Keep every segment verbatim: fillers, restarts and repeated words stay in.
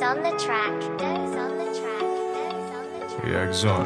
on the track. Does on the track. Does on the track. Reaction.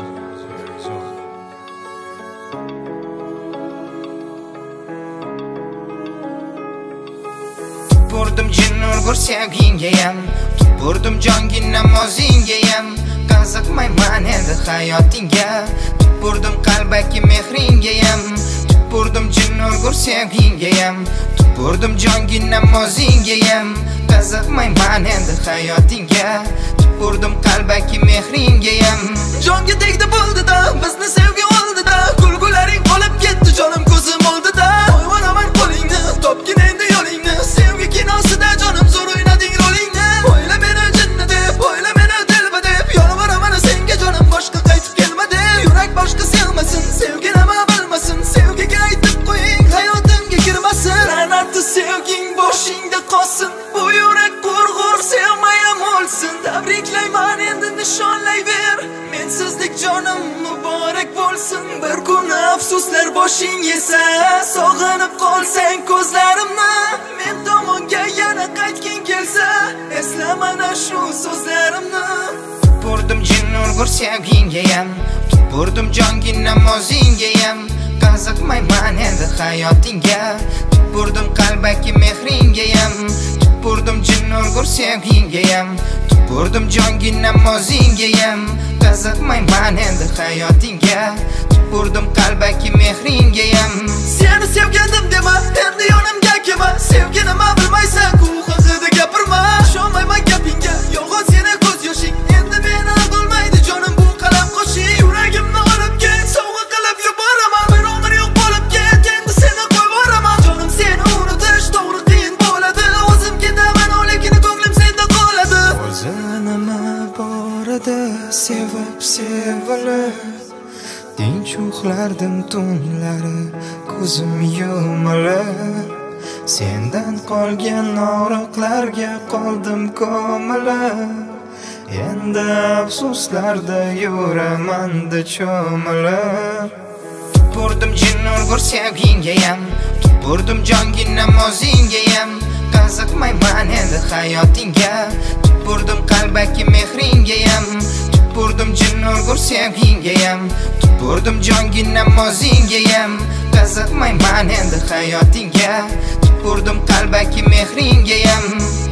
Tupurdim jin urgur sevgingayam, tupurdim jongi namozingayam. Qiziqmayman endi hayotingga, tupurdim qalbaki mehringayam. Tupurdim jin urgur sevgingayam, tupurdim jongi namozingayam. Qiziqmayman endi hayotingga, tupurdim qalbaki mehringayam. Jonga tegdi bo'ldi-da, bizni sevgi oldi-da, kulgularing qolib ketdi, jonim ko'zim oldi-da. Qo'yvaraman qo'lingni, topgin endi yo'lingni, sevgi kinosida jonim zo'r o'ynading rolingni. O'yla meni jinni deb, o'yla meni dilba deb, yolvoraman senga jonim boshqa qaytib kelma deb. Yurak boshqa sevmasin, sevgi nima bilmasin, sevgiga aytib qo'ying, hayotimga kirmasin. La'natli sevging boshingda qolsin, bu yurak qurg'ur sevmayam o'lsin. Tabriklayman endi nishonlayver, mensizlik jonim muborak bo'lsin. Bir kun afsuslar boshing yesa, sog'inib qolsang ko'zlarimni, men tomonga yana qaytging kelsa, esla mana shu so'zlarimni. Tupurdim jin urgur sevgingayam, tupurdim jongi namozingayam. Qiziqmayman endi hayotingga, tupurdim qalbaki mehringayam. Tupurdim jin urgur sevgingayam, tupurdim jongi namozingayam. Qiziqmayman endi hayotingga, tupurdim qalbaki mehringayam. Seni sevgandim dema, endi yonimga kelma, sevgi nima bilmaysan-ku haqida gapirma. Ishonmayman gapingga, yolg'on seni ko'z yoshing, endi meni aldolmaydi jonim bu qalam qo'shing. Yuragimni olib ket, sovg'a qilib yuboraman, bir umr yo'q bo'lib ket, endi seni qo'yvoraman. Jonim seni unutish to'g'ri qiyin bo'ladi, o'zim ketaman, lekin ko'nglim senda qoladi. O'zi nima bor edi, sevib sevilib, tinch uxlardim tunlari, ko'zim yumilib. Sendan qolgan og'riqlarga qoldim ko'milib. Endi afsuslarda yuraman-da cho'milib. Tupurdim jin urgur sevgingayam, tupurdim jongi namozingayam. Qiziqmayman endi hayotingga, tupurdim qalbaki mehringayam. Tupurdim jin urgur sevgingayam, tupurdim jongi namozingayam. Qiziqmayman endi hayotingga, tupurdim qalbaki mehringayam.